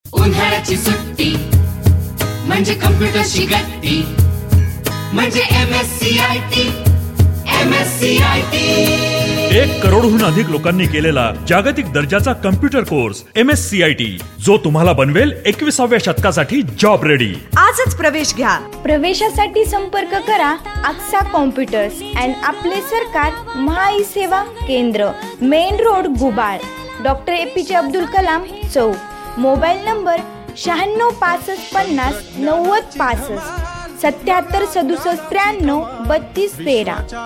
उन्हाळ्याची सुट्टी म्हणजे कम्प्युटरची गट्टी, म्हणजे MSCIT. 1 करोडहून अधिक लोकांनी केलेला जागतिक दर्जाचा कम्प्युटर कोर्स MSCIT, जो तुम्हाला बनवेल 21व्या शतकासाठी जॉब रेडी. आजच प्रवेश घ्या. प्रवेशासाठी संपर्क करा आक्सा कॉम्प्युटर्स अँड आपले सरकार महाई सेवा केंद्र, main road, Ghubal, doctor APJ Abdul Kalam चौक. Mobile number 96 65 50 90 65, 77 67 93 32 13.